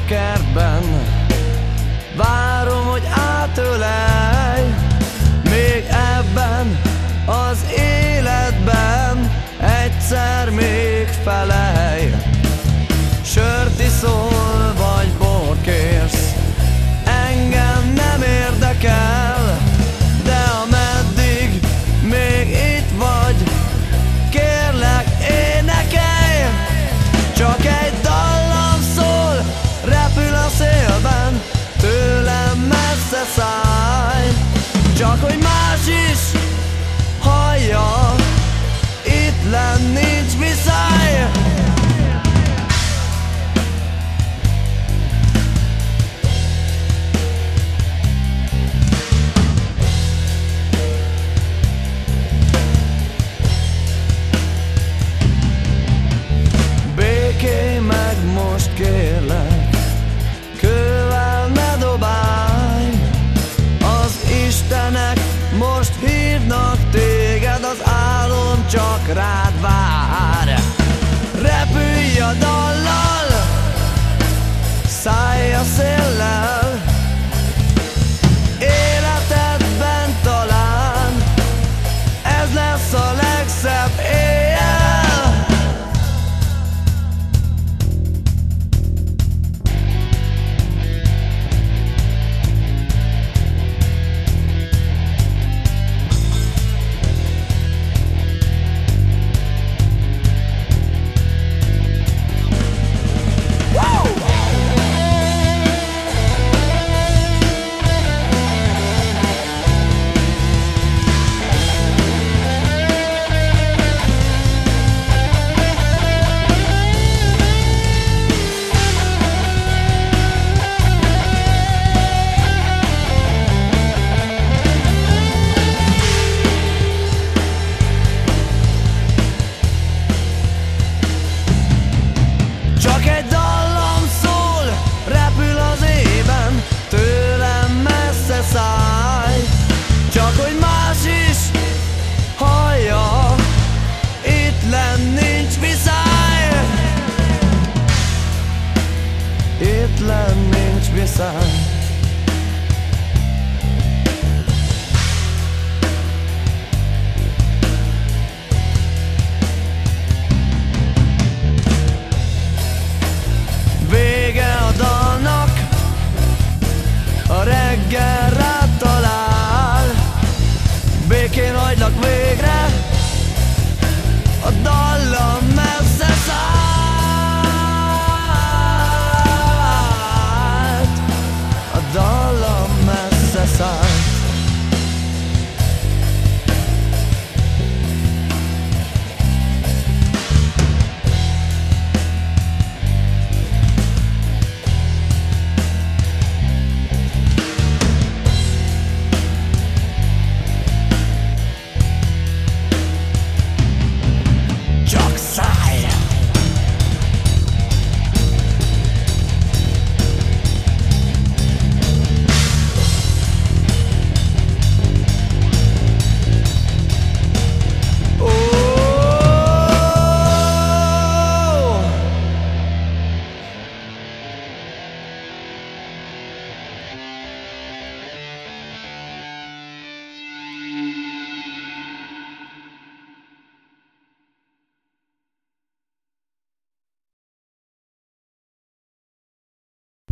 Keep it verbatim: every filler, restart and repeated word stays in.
kertben, várom, hogy átölelj. Még ebben az életben egyszer még felelj. Sört iszol vagy bort kérsz, engem nem érdekel, de ameddig még itt vagy, kérlek énekelj. Csak egy dallam szól, repül a szélben, tőlem messze szállj. Csak hogy más is hallja, itt lenn nincs viszály. Békélj meg most kérlek, kővel ne dobálj. Az Istenek most hívnak téged, az álom csak rád vár. Repülj a dallal, szállj a széllel, életedben talán ez lesz a legszebb éjjel. Csak egy dallam szól, repül az ében, tőlem messze szállj. Csak hogy más is hallja, itt lenn nincs viszály. Itt lenn nincs viszály.